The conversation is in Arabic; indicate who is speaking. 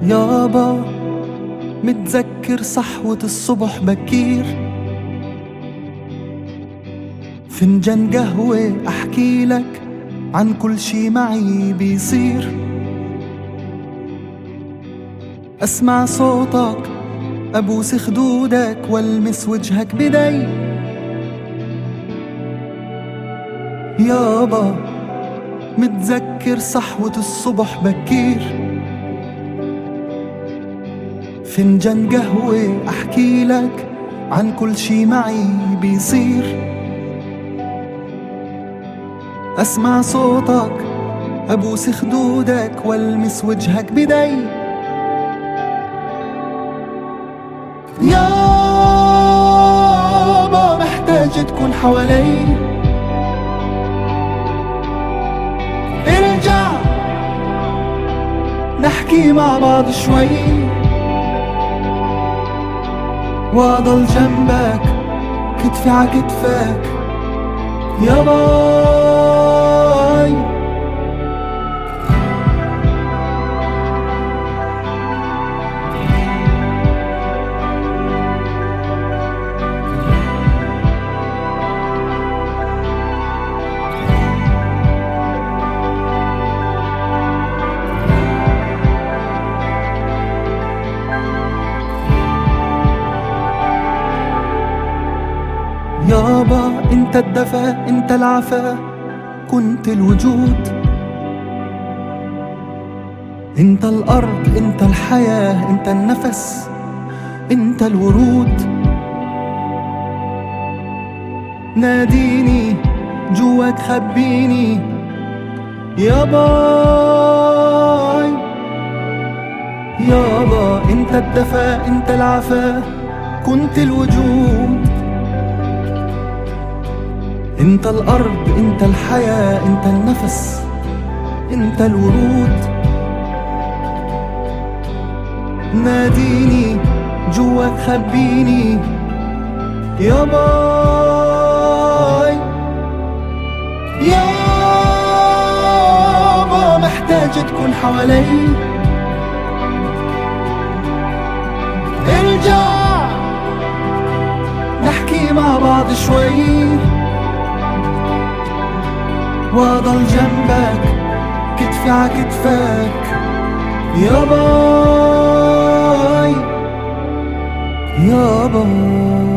Speaker 1: يابا متذكر صحوة الصبح بكير، فنجان قهوة أحكي لك عن كل شي معي بيصير، أسمع صوتك أبوس خدودك والمس وجهك بدي. يابا متذكر صحوة الصبح بكير، فنجان قهوة أحكي لك عن كل شي معي بيصير، أسمع صوتك أبوس خدودك والمس وجهك بدي. يابا محتاج تكون حوالي، ارجع نحكي مع بعض شوي واضل جنبك كتفي ع كتفك يا باي. يابا انت الدفا انت العفا كنت الوجود، انت الارض انت الحياة انت النفس انت الورود. ناديني جواك خبيني يا باي. يابا انت الدفا انت العفا كنت الوجود، انت الارض انت الحياة انت النفس انت الورود. ناديني جواك خبيني يا باي. يابا محتاج تكون حوالي، ارجع نحكي مع بعض شوي واضل جنبك كتفي ع كتفك يا باي يا باي.